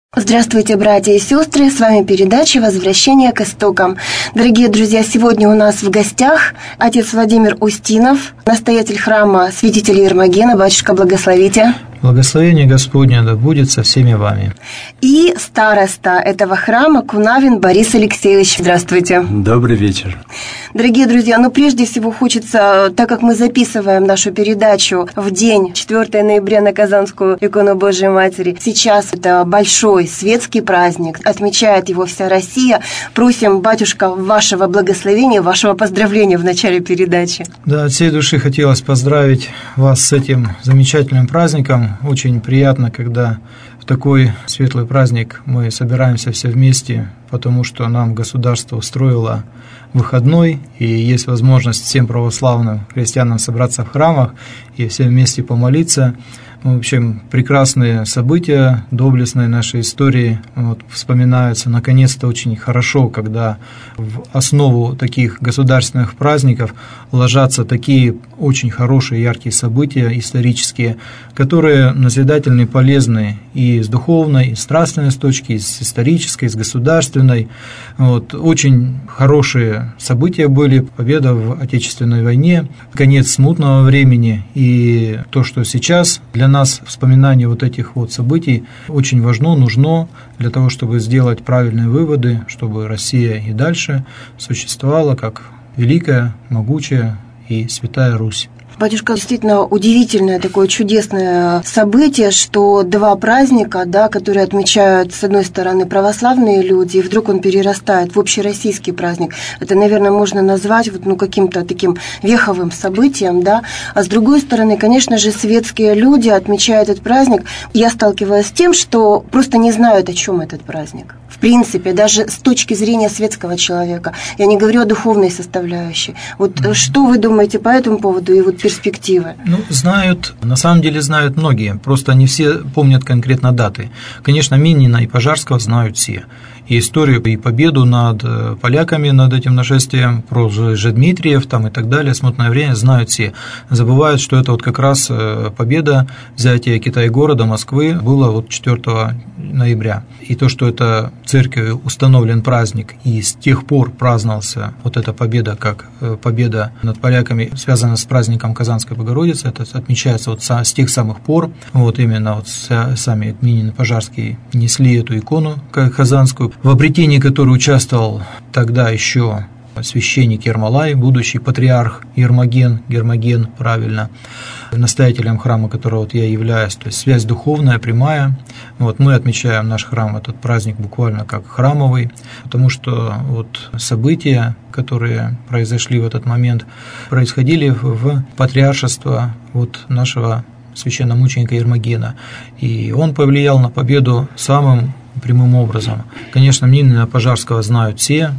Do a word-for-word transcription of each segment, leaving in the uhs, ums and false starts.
Здравствуйте, братья и сестры, с вами передача «Возвращение к истокам». Дорогие друзья, сегодня у нас в гостях отец Владимир Устинов, настоятель храма святителя Ермогена. Батюшка, благословите. Благословение Господне да будет со всеми вами. И староста этого храма Кунавин Борис Алексеевич. Здравствуйте. Добрый вечер. Дорогие друзья, ну прежде всего хочется, так как мы записываем нашу передачу в день четвёртого ноября на Казанскую икону Божией Матери, сейчас это большой светский праздник, отмечает его вся Россия. Просим, батюшка, вашего благословения, вашего поздравления в начале передачи. Да, от всей души хотелось поздравить вас с этим замечательным праздником. Очень приятно, когда в такой светлый праздник мы собираемся все вместе, потому что нам государство устроило выходной, и есть возможность всем православным христианам собраться в храмах и все вместе помолиться. В общем, прекрасные события доблестной нашей истории вот, вспоминаются наконец-то очень хорошо, когда в основу таких государственных праздников ложатся такие очень хорошие, яркие события исторические, которые назидательны и полезны и с духовной, и с нравственной точки, и с исторической, и с государственной. Вот, очень хорошие события были, победа в Отечественной войне, конец смутного времени, и то, что сейчас для нас вспоминание вот этих вот событий очень важно, нужно для того, чтобы сделать правильные выводы, чтобы Россия и дальше существовала как великая, могучая и святая Русь. Батюшка, действительно удивительное такое чудесное событие, что два праздника, да, которые отмечают, с одной стороны, православные люди, и вдруг он перерастает в общероссийский праздник. Это, наверное, можно назвать вот, ну, каким-то таким веховым событием, да. А с другой стороны, конечно же, светские люди отмечают этот праздник. Я сталкивалась с тем, что просто не знают, о чем этот праздник. В принципе, даже с точки зрения светского человека. Я не говорю о духовной составляющей. Вот mm-hmm. что вы думаете по этому поводу и вот перспективы? Ну, знают, на самом деле знают многие, просто не все помнят конкретно даты. Конечно, Минина и Пожарского знают все. И историю, и победу над поляками, над этим нашествием, про Жедмитриев там и так далее, смутное время знают все. Забывают, что это вот как раз победа, взятие Китай-города, Москвы, было вот четвёртого ноября. И то, что это церковью установлен праздник, и с тех пор праздновался вот эта победа, как победа над поляками, связана с праздником Казанской Богородицы, это отмечается вот с тех самых пор, вот именно вот сами Минин и Пожарский несли эту икону казанскую, в обретении которой участвовал тогда еще священник Ермолай, будущий патриарх Ермоген, Гермоген, правильно, настоятелем храма, которого вот я являюсь, то есть связь духовная, прямая. Вот мы отмечаем наш храм, этот праздник буквально как храмовый, потому что вот события, которые произошли в этот момент, происходили в патриаршество вот нашего священномученика Ермогена, и он повлиял на победу самым прямым образом. Конечно, Минина Пожарского знают все,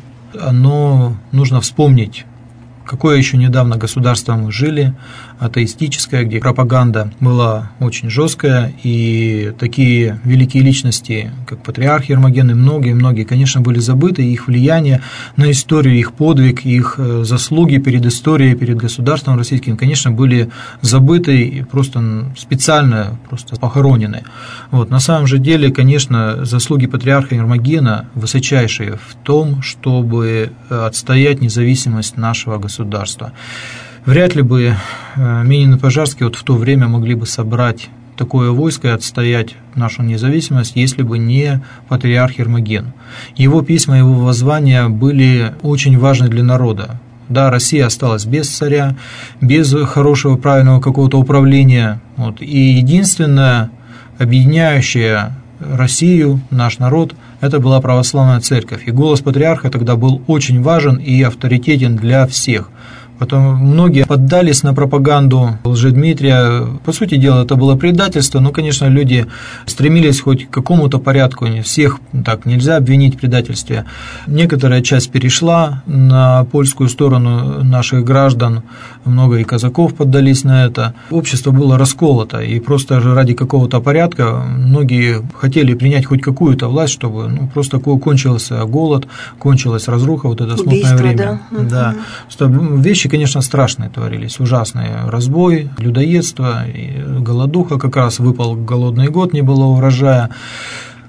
но нужно вспомнить, какое еще недавно государство мы жили, атеистическое, где пропаганда была очень жесткая, и такие великие личности, как патриарх Ермоген и многие-многие, конечно, были забыты, и их влияние на историю, их подвиг, их заслуги перед историей, перед государством российским, конечно, были забыты и просто специально просто похоронены. Вот. На самом же деле, конечно, заслуги патриарха Ермогена высочайшие в том, чтобы отстоять независимость нашего государства. Вряд ли бы Минин и Пожарский вот в то время могли бы собрать такое войско и отстоять нашу независимость, если бы не патриарх Ермоген. Его письма, его воззвания были очень важны для народа. Да, Россия осталась без царя, без хорошего, правильного какого-то управления. Вот. И единственное объединяющее Россию, наш народ, это была православная церковь. И голос патриарха тогда был очень важен и авторитетен для всех. Потом многие поддались на пропаганду Лжедмитрия. По сути дела, это было предательство, но, конечно, люди стремились хоть к какому-то порядку. Всех так нельзя обвинить в предательстве. Некоторая часть перешла на польскую сторону наших граждан, много и казаков поддались на это. Общество было расколото, и просто ради какого-то порядка многие хотели принять хоть какую-то власть, чтобы ну, просто кончился голод, кончилась разруха, вот это смутное время. Да. Да. Вещи, конечно, страшные творились, ужасные. Разбой, людоедство, голодуха, как раз выпал голодный год, не было урожая.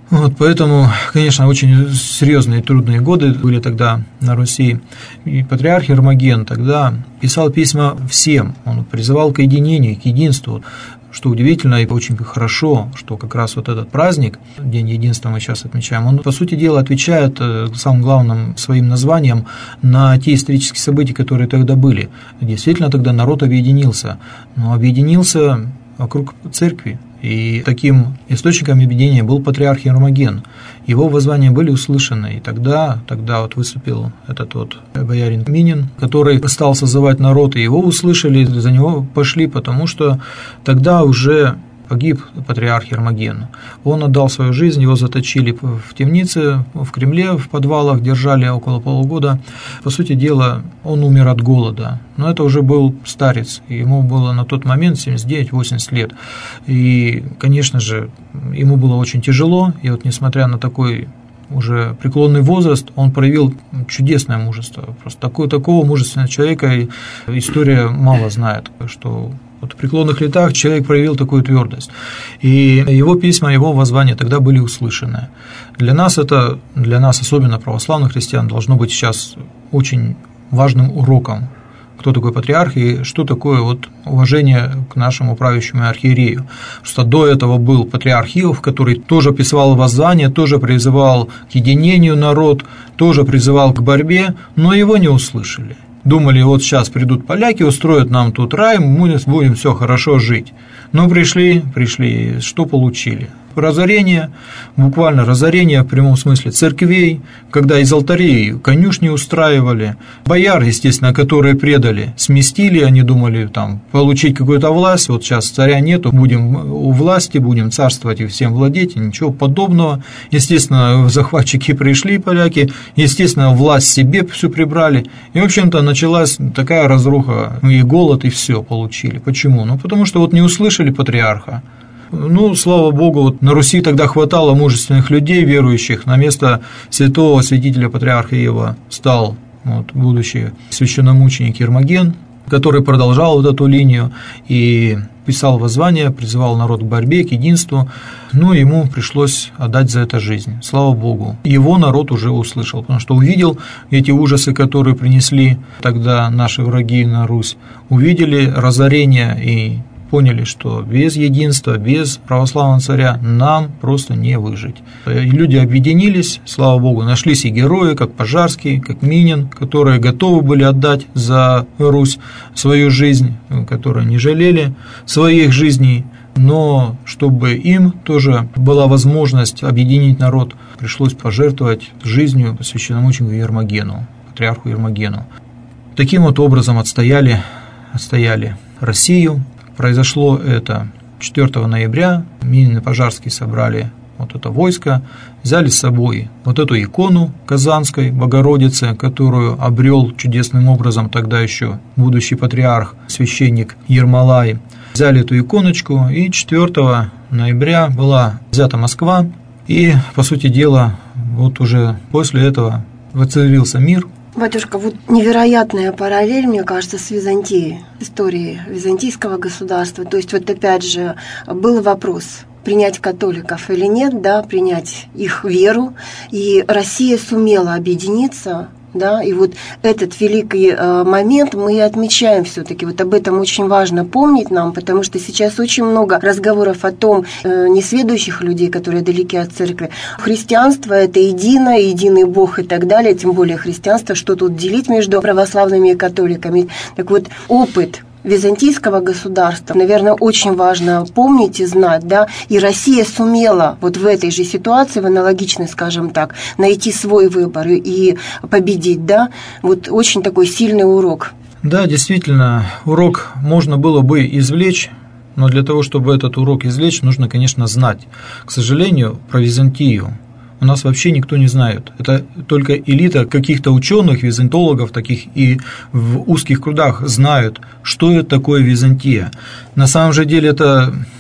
Вот, поэтому, конечно, очень серьезные и трудные годы были тогда на Руси. И патриарх Ермоген тогда писал письма всем, он призывал к единению, к единству. Что удивительно и очень хорошо, что как раз вот этот праздник, День единства мы сейчас отмечаем, он, по сути дела, отвечает самым главным своим названием на те исторические события, которые тогда были. Действительно, тогда народ объединился, но объединился вокруг церкви. И таким источником объединения был патриарх Ермоген. Его воззвания были услышаны, и тогда, тогда вот выступил этот вот боярин Минин, который стал созывать народ, и его услышали, за него пошли, потому что тогда уже погиб патриарх Ермоген. Он отдал свою жизнь, его заточили в темнице, в Кремле, в подвалах, держали около полугода. По сути дела, он умер от голода. Но это уже был старец, ему было на тот момент семьдесят девять - восемьдесят лет. И, конечно же, ему было очень тяжело, и вот несмотря на такой уже преклонный возраст, он проявил чудесное мужество. Просто такое, такого мужественного человека история мало знает, что вот в преклонных летах человек проявил такую твердость. И его письма, его воззвания тогда были услышаны. Для нас это, для нас, особенно православных христиан, должно быть сейчас очень важным уроком, кто такой патриарх и что такое вот уважение к нашему правящему архиерею. Что до этого был патриарх Иов, который тоже писал воззвания, тоже призывал к единению народ, тоже призывал к борьбе, но его не услышали. Думали, вот сейчас придут поляки, устроят нам тут рай, мы будем все хорошо жить. Но пришли, пришли, что получили? Разорение, буквально разорение в прямом смысле церквей, когда из алтарей конюшни устраивали, бояр, естественно, которые предали, сместили, они думали там получить какую-то власть, вот сейчас царя нету, будем у власти, будем царствовать и всем владеть, ничего подобного. Естественно, захватчики пришли, поляки, естественно, власть себе все прибрали, и, в общем-то, началась такая разруха, и голод, и все получили. Почему? Ну, потому что вот не услышали патриарха. Ну, слава Богу, вот на Руси тогда хватало мужественных людей, верующих. На место святого святителя патриарха Иова стал вот, будущий священномученик Ермоген, который продолжал вот эту линию и писал воззвания, призывал народ к борьбе, к единству. Ну, ему пришлось отдать за это жизнь. Слава Богу. Его народ уже услышал, потому что увидел эти ужасы, которые принесли тогда наши враги на Русь, увидели разорение и поняли, что без единства, без православного царя нам просто не выжить. И люди объединились, слава Богу, нашлись и герои, как Пожарский, как Минин, которые готовы были отдать за Русь свою жизнь, которые не жалели своих жизней, но чтобы им тоже была возможность объединить народ, пришлось пожертвовать жизнью священномученику Ермогену, патриарху Ермогену. Таким вот образом отстояли, отстояли Россию. Произошло это четвёртого ноября, Минин и Пожарский собрали вот это войско, взяли с собой вот эту икону Казанской Богородицы, которую обрел чудесным образом тогда еще будущий патриарх, священник Ермолай. Взяли эту иконочку, и четвёртого ноября была взята Москва, и, по сути дела, вот уже после этого воцарился мир. Батюшка, вот невероятная параллель, мне кажется, с Византией, историей византийского государства. То есть вот опять же был вопрос, принять католиков или нет, да, принять их веру, и Россия сумела объединиться. Да, и вот этот великий э, момент мы отмечаем все-таки. Вот об этом очень важно помнить нам, потому что сейчас очень много разговоров о том, э, несведущих людей, которые далеки от церкви. Христианство – это едино, единый Бог и так далее, тем более христианство, что тут делить между православными и католиками. Так вот, опыт византийского государства, наверное, очень важно помнить и знать, да, и Россия сумела вот в этой же ситуации, в аналогичной, скажем так, найти свой выбор и победить, да, вот очень такой сильный урок. Да, действительно, урок можно было бы извлечь, но для того, чтобы этот урок извлечь, нужно, конечно, знать. К сожалению, про Византию у нас вообще никто не знает. Это только элита каких-то ученых, византологов таких и в узких кругах знают, что это такое Византия. На самом же деле это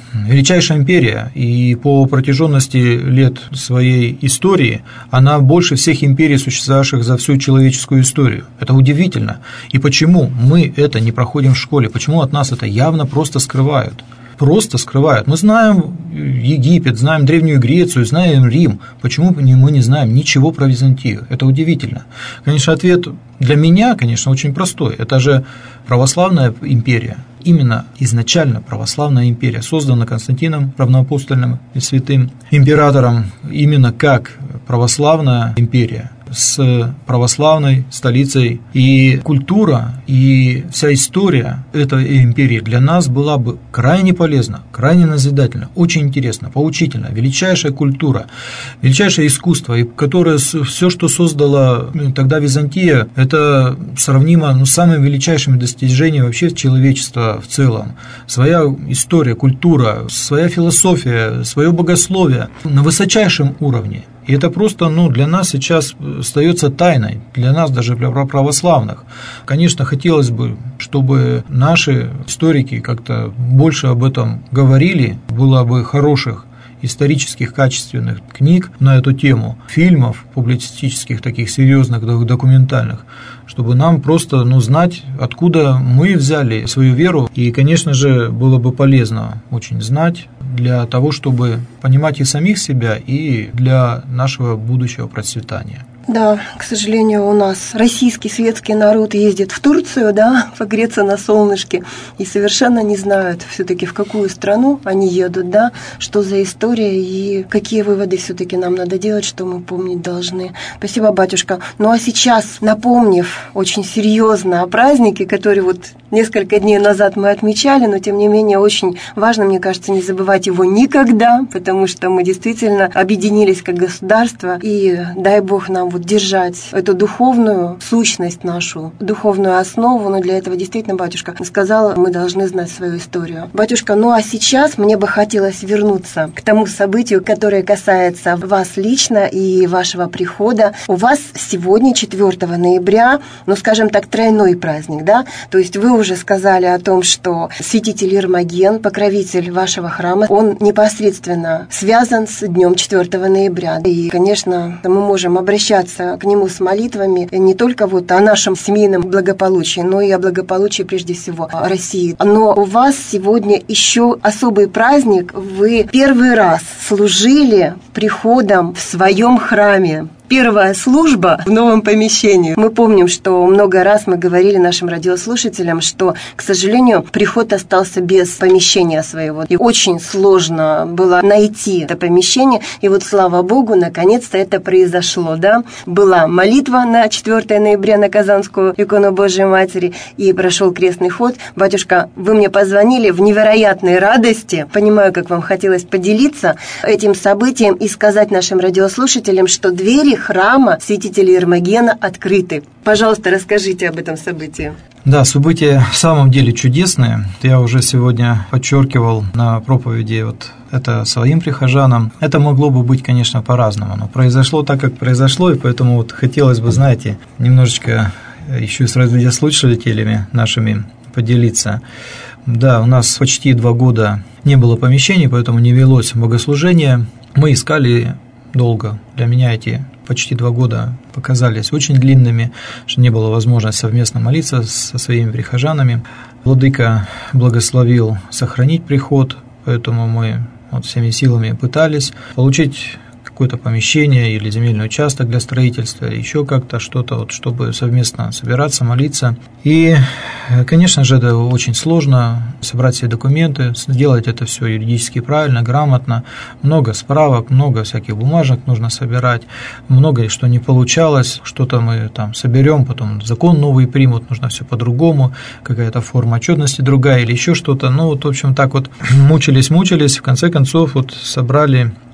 величайшая империя, и по протяженности лет своей истории она больше всех империй, существовавших за всю человеческую историю. Это удивительно. И почему мы это не проходим в школе? Почему от нас это явно просто скрывают? Просто скрывают. Мы знаем Египет, знаем Древнюю Грецию, знаем Рим. Почему мы не знаем ничего про Византию? Это удивительно. Конечно, ответ для меня, конечно, очень простой. Это же православная империя. Именно изначально православная империя, создана Константином Равноапостольным и святым императором, именно как православная империя, с православной столицей, и культура, и вся история этой империи для нас была бы крайне полезна, крайне назидательна, очень интересна, поучительна. Величайшая культура, величайшее искусство, и которое все, что создала тогда Византия, это сравнимо ну, с самыми величайшими достижениями вообще человечества в целом. Своя история, культура, своя философия, свое богословие на высочайшем уровне. И это просто ну, для нас сейчас остается тайной, для нас даже для православных. Конечно, хотелось бы, чтобы наши историки как-то больше об этом говорили, было бы хороших исторических качественных книг на эту тему, фильмов публицистических, таких серьезных, документальных, чтобы нам просто ну, знать, откуда мы взяли свою веру. И, конечно же, было бы полезно очень знать для того, чтобы понимать и самих себя, и для нашего будущего процветания. Да, к сожалению, у нас российский светский народ ездит в Турцию, да, погреться на солнышке, и совершенно не знают все-таки, в какую страну они едут, да, что за история и какие выводы все-таки нам надо делать, что мы помнить должны. Спасибо, батюшка. Ну а сейчас, напомнив очень серьезно о празднике, который вот несколько дней назад мы отмечали, но тем не менее очень важно, мне кажется, не забывать его никогда, потому что мы действительно объединились как государство, и дай Бог нам вот держать эту духовную сущность нашу, духовную основу, но для этого действительно, батюшка сказала, мы должны знать свою историю. Батюшка, ну а сейчас мне бы хотелось вернуться к тому событию, которое касается вас лично и вашего прихода. У вас сегодня, четвёртого ноября, ну скажем так, тройной праздник, да? То есть вы уже сказали о том, что святитель Ирмоген, покровитель вашего храма, он непосредственно связан с днем четвёртого ноября. И, конечно, мы можем обращаться к нему с молитвами не только вот о нашем семейном благополучии, но и о благополучии прежде всего России. Но у вас сегодня еще особый праздник. Вы первый раз служили приходом в своем храме. Первая служба в новом помещении. Мы помним, что много раз мы говорили нашим радиослушателям, что, к сожалению, приход остался без помещения своего. И очень сложно было найти это помещение. И вот, слава Богу, наконец-то это произошло. Да? Была молитва на четвёртого ноября на Казанскую икону Божией Матери, и прошел крестный ход. Батюшка, вы мне позвонили в невероятной радости. Понимаю, как вам хотелось поделиться этим событием и сказать нашим радиослушателям, что двери храма святителя Ирмогена открыты. Пожалуйста, расскажите об этом событии. Да, событие в самом деле чудесное. Я уже сегодня подчеркивал на проповеди вот это своим прихожанам. Это могло бы быть, конечно, по-разному, но произошло так, как произошло, и поэтому вот хотелось бы, знаете, немножечко еще с радиослушателями нашими поделиться. Да, у нас почти два года не было помещений, поэтому не велось богослужение. Мы искали долго. Для меня эти почти два года показались очень длинными, что не было возможности совместно молиться со своими прихожанами. Владыка благословил сохранить приход, поэтому мы вот всеми силами пытались получить какое-то помещение или земельный участок для строительства, или еще как-то что-то, вот, чтобы совместно собираться, молиться. И, конечно же, это очень сложно собрать все документы, сделать это все юридически правильно, грамотно, много справок, много всяких бумажек нужно собирать, много что не получалось, что-то мы там соберем, потом закон новый примут, нужно все по-другому, какая-то форма отчетности другая или еще что-то. Ну, вот, в общем, так вот мучились-мучились, в конце концов, вот собрали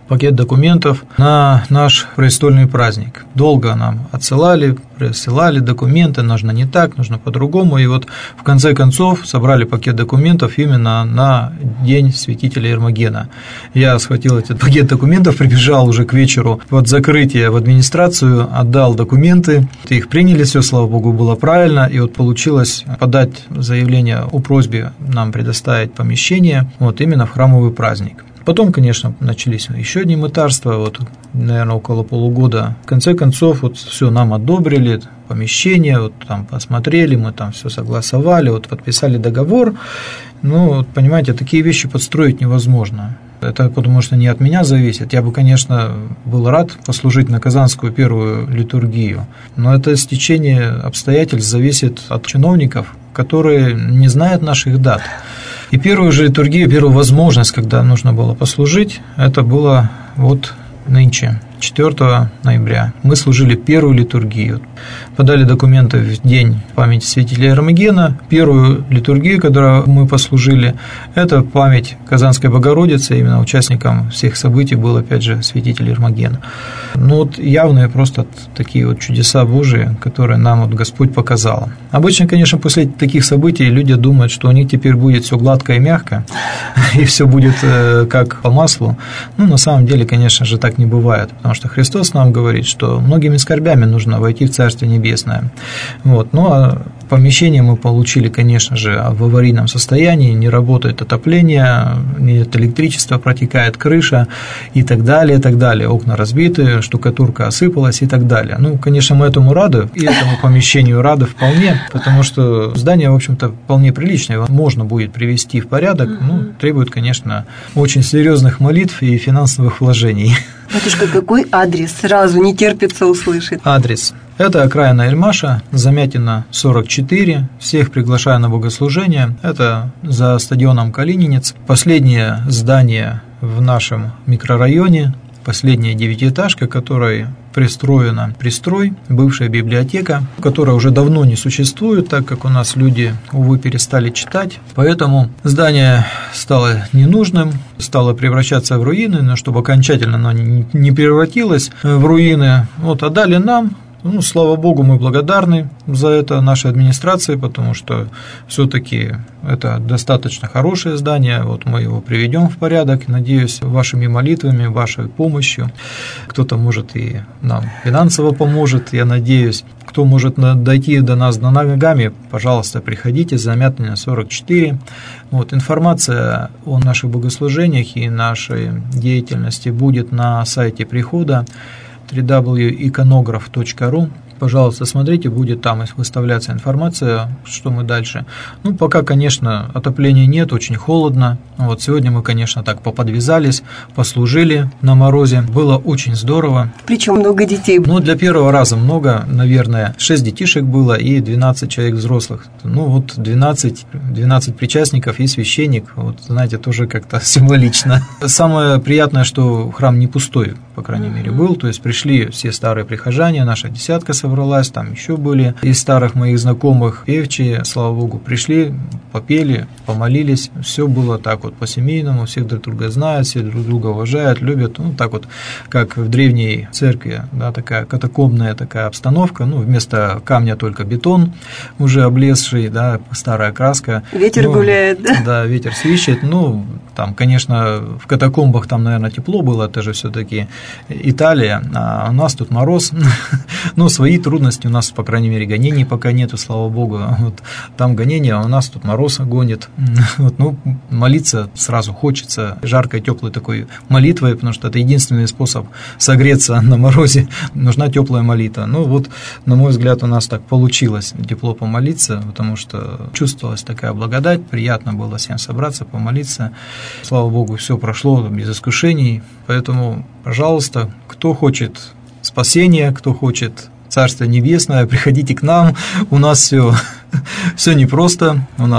пакет документов на наш престольный праздник. Долго нам отсылали, присылали документы, нужно не так, нужно по-другому, и вот в конце концов собрали пакет документов именно на день святителя Ермогена. Я схватил этот пакет документов, прибежал уже к вечеру под закрытие в администрацию, отдал документы, их приняли, все, слава богу, было правильно, и вот получилось подать заявление о просьбе нам предоставить помещение вот именно в храмовый праздник. Потом, конечно, начались еще одни мытарства, вот, наверное, около полугода. В конце концов, вот все нам одобрили, помещение, вот там посмотрели, мы там все согласовали, вот подписали договор. Ну, вот, понимаете, такие вещи подстроить невозможно. Это потому что не от меня зависит. Я бы, конечно, был рад послужить на Казанскую первую литургию, но это стечение обстоятельств зависит от чиновников, которые не знают наших дат. И первую же литургию, первую возможность, когда нужно было послужить, это было вот нынче, четвёртого ноября. Мы служили первую литургию. Подали документы в день памяти святителя Ермогена. Первую литургию, которую мы послужили, это память Казанской Богородицы. Именно участником всех событий был, опять же, святитель Ермоген. Ну вот явные просто такие вот чудеса Божии, которые нам вот Господь показал. Обычно, конечно, после таких событий люди думают, что у них теперь будет все гладко и мягко, и все будет как по маслу. Ну, на самом деле, конечно же, так не бывает. Потому что Христос нам говорит, что многими скорбями нужно войти в Царствие Небесное. Вот. Ну, а помещение мы получили, конечно же, в аварийном состоянии, не работает отопление, нет электричества, протекает крыша и так далее, и так далее. Окна разбиты, штукатурка осыпалась и так далее. Ну, конечно, мы этому рады, и этому помещению рады вполне, потому что здание, в общем-то, вполне приличное, его можно будет привести в порядок, ну, требует, конечно, очень серьезных молитв и финансовых вложений. Батюшка, какой адрес? Сразу не терпится услышать. Адрес. Это окраина Эльмаша, Замятина, сорок четыре. Всех приглашаю на богослужение. Это за стадионом Калининец. Последнее здание в нашем микрорайоне. Последняя девятиэтажка, которой пристроена пристрой, бывшая библиотека, которая уже давно не существует, так как у нас люди, увы, перестали читать. Поэтому здание стало ненужным, стало превращаться в руины, но чтобы окончательно оно не превратилось в руины, вот отдали нам. Ну, слава Богу, мы благодарны за это нашей администрации, потому что все-таки это достаточно хорошее здание. Вот мы его приведем в порядок. Надеюсь, вашими молитвами, вашей помощью. Кто-то, может, и нам финансово поможет, я надеюсь. Кто может дойти до нас до ногами, пожалуйста, приходите, Замятина, сорок четыре. Вот, информация о наших богослужениях и нашей деятельности будет на сайте прихода дабл ю дабл ю дабл ю точка иконограф точка ру. Пожалуйста, смотрите, будет там выставляться информация, что мы дальше. Ну, пока, конечно, отопления нет, очень холодно. Вот сегодня мы, конечно, так поподвязались, послужили на морозе. Было очень здорово. Причем много детей. Ну, для первого раза много, наверное. шесть детишек было и двенадцать человек взрослых. Ну, вот двенадцать, двенадцать причастников и священник. Вот, знаете, тоже как-то символично. Самое приятное, что храм не пустой, по крайней мере, был. То есть пришли все старые прихожане, наша десятка собралась, там еще были из старых моих знакомых певчие, слава Богу, пришли, попели, помолились, все было так вот по-семейному, всех друг друга знают, все друг друга уважают, любят, ну, так вот, как в древней церкви, да, такая катакомбная такая обстановка, ну, вместо камня только бетон, уже облезший, да, старая краска. Ветер ну, гуляет, да? Да, ветер свищет, ну, там, конечно, в катакомбах там, наверное, тепло было, это же все-таки Италия, а у нас тут мороз, ну, свои трудности у нас, по крайней мере, гонений пока нету, слава Богу. Вот там гонения, а у нас тут мороз гонит. Вот, ну, молиться сразу хочется жаркой, теплой такой молитвой, потому что это единственный способ согреться на морозе. Нужна теплая молитва. Ну, вот, на мой взгляд, у нас так получилось тепло помолиться, потому что чувствовалась такая благодать, приятно было всем собраться, помолиться. Слава Богу, все прошло без искушений. Поэтому, пожалуйста, кто хочет спасения, кто хочет Царство Небесное, приходите к нам, у нас все, все непросто, у нас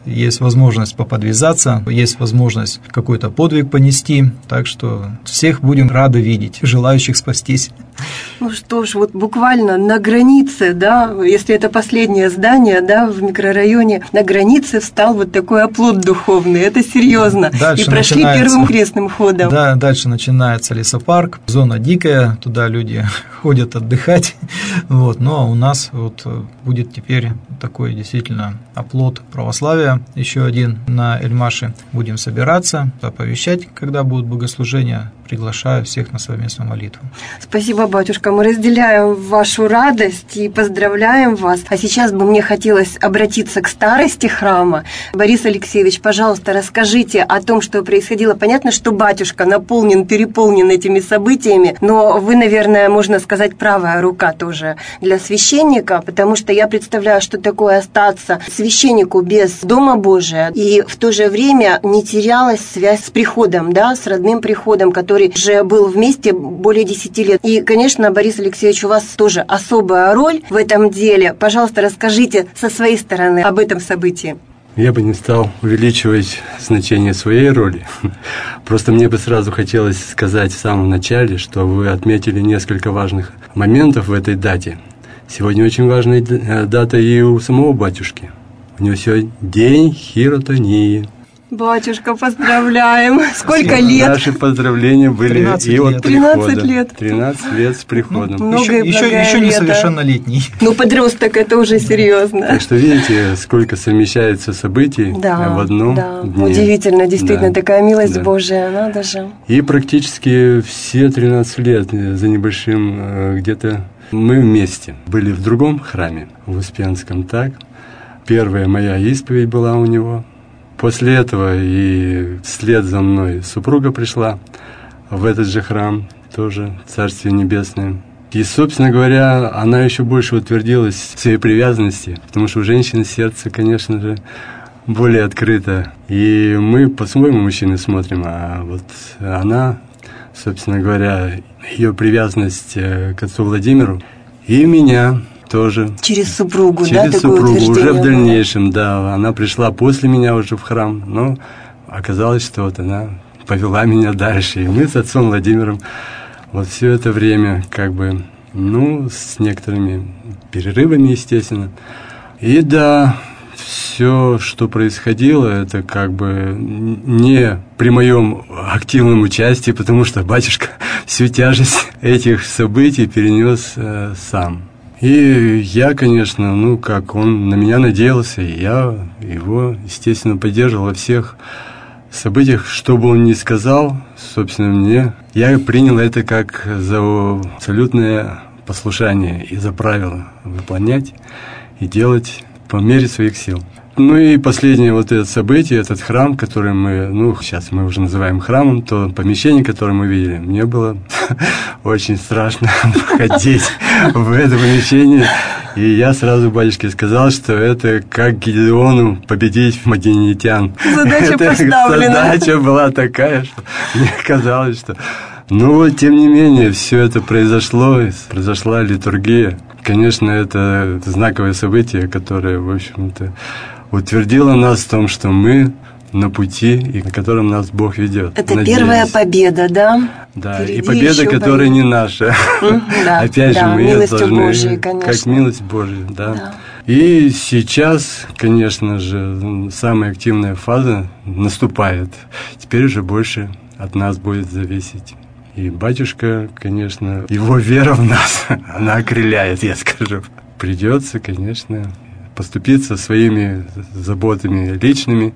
есть возможность поподвязаться, есть возможность какой-то подвиг понести, так что всех будем рады видеть, желающих спастись. Ну что ж, вот буквально на границе, да, если это последнее здание, да, в микрорайоне, на границе встал вот такой оплот духовный, это серьезно. И прошли первым крестным ходом. Да, дальше начинается лесопарк, зона дикая, туда люди ходят отдыхать, вот, но у нас вот будет теперь такой действительно оплот православия, еще один на Эльмаше. Будем собираться, оповещать, когда будут богослужения, приглашаю всех на совместную молитву. Спасибо, батюшка, мы разделяем вашу радость и поздравляем вас. А сейчас бы мне хотелось обратиться к старости храма. Борис Алексеевич, пожалуйста, расскажите о том, что происходило. Понятно, что батюшка наполнен, переполнен этими событиями, но вы, наверное, можно сказать, правая рука тоже для священника, потому что я представляю, что такое остаться священнику без Дома Божия, и в то же время не терялась связь с приходом, да, с родным приходом, который уже был вместе более десяти лет. И, конечно, Борис Алексеевич, у вас тоже особая роль в этом деле. Пожалуйста, расскажите со своей стороны об этом событии. Я бы не стал увеличивать значение своей роли. Просто мне бы сразу хотелось сказать в самом начале, что вы отметили несколько важных моментов в этой дате. Сегодня очень важная дата и у самого батюшки. У него сегодня день хиротонии. Батюшка, поздравляем! Сколько лет? Наши поздравления были и от тринадцать лет. тринадцать лет с приходом. Ну, еще, еще, еще несовершеннолетний. Ну, подросток, это уже серьезно. Так что видите, сколько совмещается событий да, в одном да. дне. Удивительно, действительно, да. такая милость да. Божия, надо же. И практически все тринадцать лет за небольшим где-то мы вместе были в другом храме, в Успенском, так. Первая моя исповедь была у него. После этого и вслед за мной супруга пришла в этот же храм, тоже Царствие Небесное. И, собственно говоря, она еще больше утвердилась в своей привязанности, потому что у женщины сердце, конечно же, более открыто. И мы по-своему мужчины смотрим, а вот она, собственно говоря, ее привязанность к отцу Владимиру и меня тоже. Через супругу, Через да, супругу, такое уже в было? дальнейшем, да. Она пришла после меня уже в храм, но оказалось, что вот она повела меня дальше. И мы с отцом Владимиром вот все это время, как бы, ну, с некоторыми перерывами, естественно. И да, все, что происходило, это как бы не при моем активном участии, потому что батюшка всю тяжесть этих событий перенес э, сам. И я, конечно, ну, как он на меня надеялся, и я его, естественно, поддерживал во всех событиях, что бы он ни сказал, собственно, мне, я принял это как за абсолютное послушание и за правило выполнять и делать по мере своих сил. Ну и последнее вот это событие, этот храм, который мы, ну, сейчас мы уже называем храмом, то помещение, которое мы видели, мне было очень страшно входить в это помещение. И я сразу батюшке сказал, что это как Гедеону победить маадианитян. Задача поставлена. Задача была такая, что мне казалось, что... Ну вот, тем не менее, все это произошло, произошла литургия. Конечно, это знаковое событие, которое, в общем-то, утвердило нас в том, что мы на пути, и на котором нас Бог ведет. Это Надеюсь. Первая победа, да? Да, впереди и победа, которая не наша. Да, Опять да, же, мы ее должны, Божией, конечно. как милость Божия, да. Да. И сейчас, конечно же, самая активная фаза наступает. Теперь уже больше от нас будет зависеть. И батюшка, конечно, его вера в нас, она окрыляет, я скажу. Придется, конечно, поступиться своими заботами личными.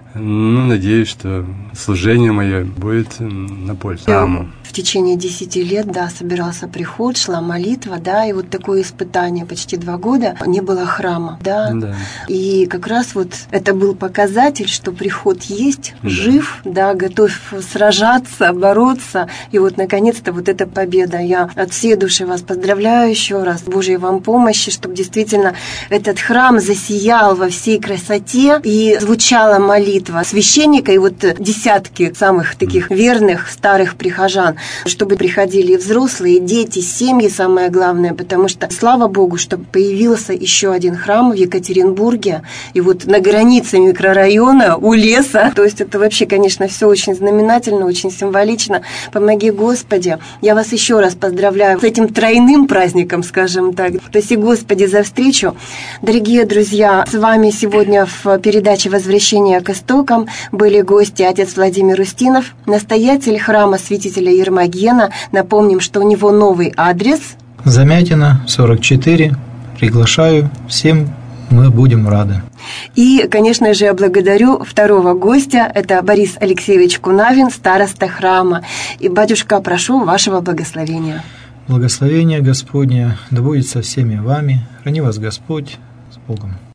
Ну, надеюсь, что служение мое будет на пользу храму. В течение десяти лет, да, собирался приход, шла молитва, да, и вот такое испытание, почти два года не было храма, да, да. И как раз вот это был показатель, что приход есть, да. Жив, да, готов сражаться, бороться, и вот наконец-то вот эта победа. Я от всей души вас поздравляю еще раз, Божьей вам помощи, чтобы действительно этот храм засиял во всей красоте, и звучала молитва священника, и вот десятки самых таких верных старых прихожан чтобы приходили и взрослые, и дети, семьи, самое главное, потому что, слава Богу, что появился еще один храм в Екатеринбурге, и вот на границе микрорайона, у леса, то есть это вообще, конечно, все очень знаменательно, очень символично. Помоги, Господи. Я вас еще раз поздравляю с этим тройным праздником, скажем так. Спаси, Господи, за встречу. Дорогие друзья, с вами сегодня в передаче «Возвращение к истокам» были гости отец Владимир Устинов, настоятель храма святителя Ермогена. Напомним, что у него новый адрес. Замятина, сорок четыре. Приглашаю. Всем мы будем рады. И, конечно же, я благодарю второго гостя. Это Борис Алексеевич Кунавин, староста храма. И, батюшка, прошу вашего благословения. Благословение Господне да будет со всеми вами. Храни вас Господь. С Богом.